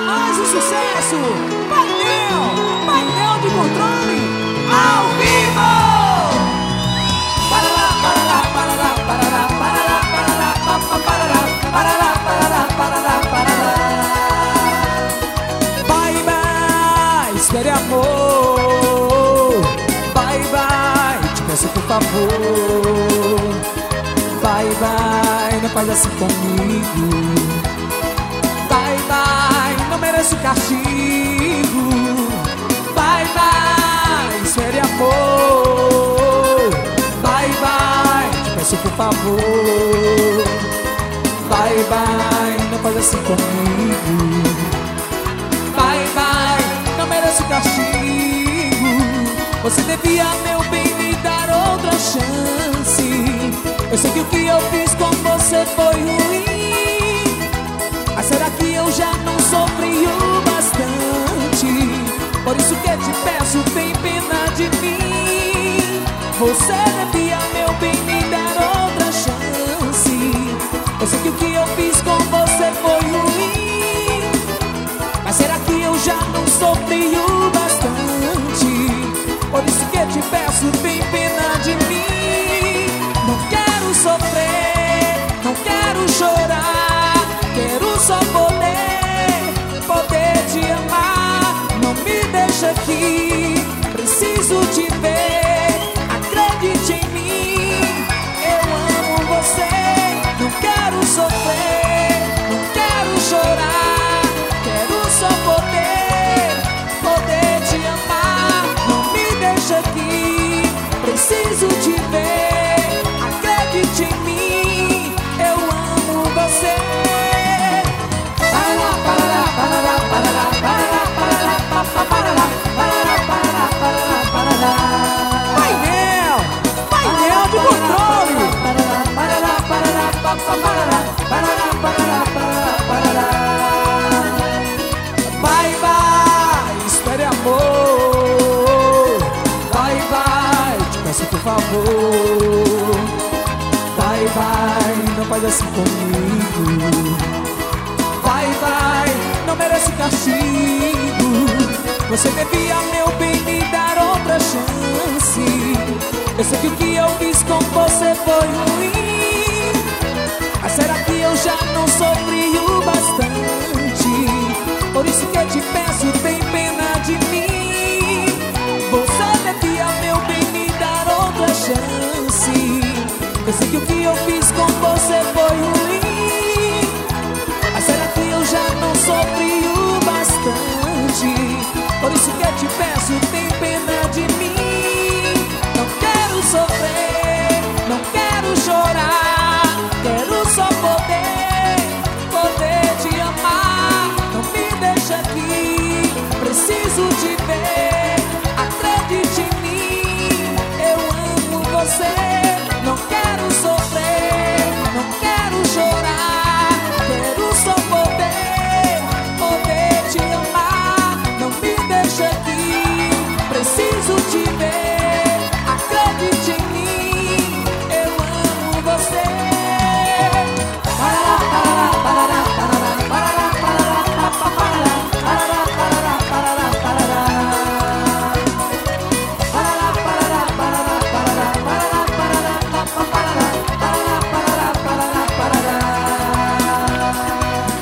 Mais um sucesso! Painel de controle ao vivo! Parará, parará, parará, parará, parará, parará, parará, parará, parará, parará, parará. Bye, bye, espere amor. Bye, bye, te peço por favor. Bye, bye, não faz assim comigo. Bye, bye, não mereço castigo. Bye, bye, espere amor. Bye, bye, te peço por favor. Bye, bye, não faz assim comigo. Bye, bye, não mereço castigo. Você devia, meu bem, me dar outra chance. Eu sei que o que eu fiz com você foi ruim, mas será que eu já não sofri o bastante? Por isso que te peço, tem pena de mim. Você devia, meu bem, me dar outra chance. Eu sei que o que eu fiz com você foi ruim, mas será que eu já não sofri o bastante? Por isso que te peço, tem pena de mim. Não quero sofrer, não quero chorar, quero só poder te amar. Não me deixa aqui, preciso te ver, acredite em mim. Eu amo você, não quero sofrer, não quero chorar, quero só poder te amar. Não me deixa aqui, preciso te ver, acredite em mim. Eu amo você. Parará, parará, parará, parará, parará, parará, parará, parará, parará, parará. Painel de controle. Parará, parará, parará, parará, parará, parará. Bye, bye, espere amor. Bye, bye, te peço por favor. Bye, bye, não faz assim comigo. Bye, bye, não mereço castigo. Você devia, meu bem, me dar outra chance. Eu sei que o que eu fiz com você foi